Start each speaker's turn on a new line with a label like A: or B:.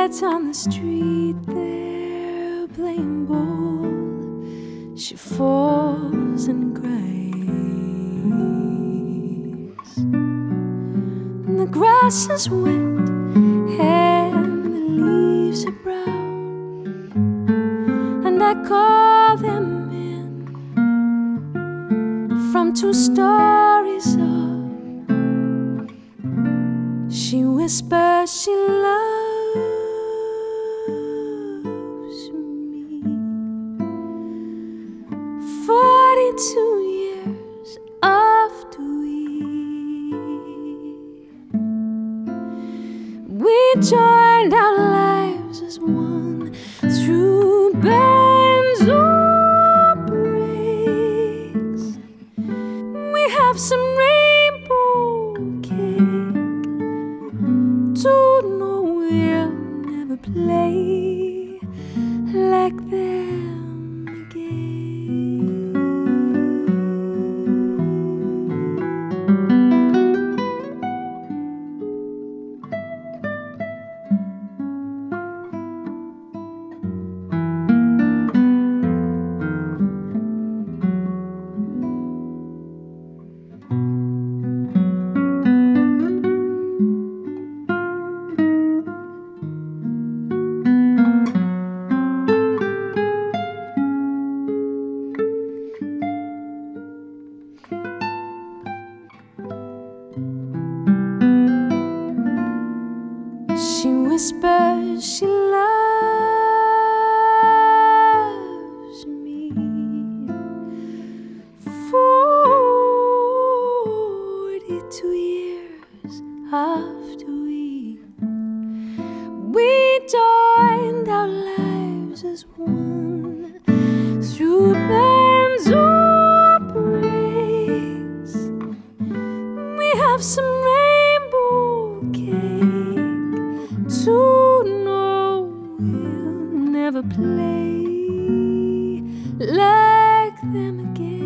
A: kids on the street, they're playing ball. She falls and cries. And the grass is wet and the leaves are brown, and I call them in from 2 stories up. She whispers she loves me. 42 years after we joined our lives as one through bends or breaks. We have some rainbow cake. Don't know we'll never play like them again. She whispers she loves me. 42 years after we joined our lives as one through bends or breaks. We have some rainbow cake. To know we'll never play like them again.